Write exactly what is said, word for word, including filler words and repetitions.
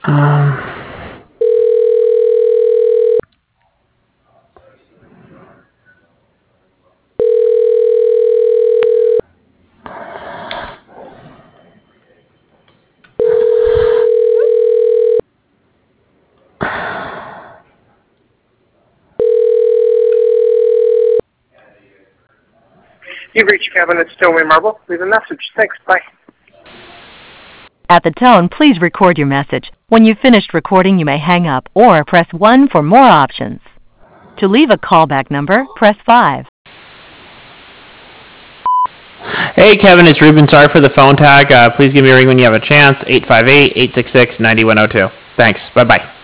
Um, You've reached Kevin at Stowaway Marble. Leave a message. Thanks. Bye. At the tone, please record your message. When you've finished recording, you may hang up or press one for more options. To leave a callback number, press five. Hey, Kevin, it's Ruben. Sorry for the phone tag. Uh, please give me a ring when you have a chance. eight five eight, eight six six, nine one zero two. Thanks. Bye-bye.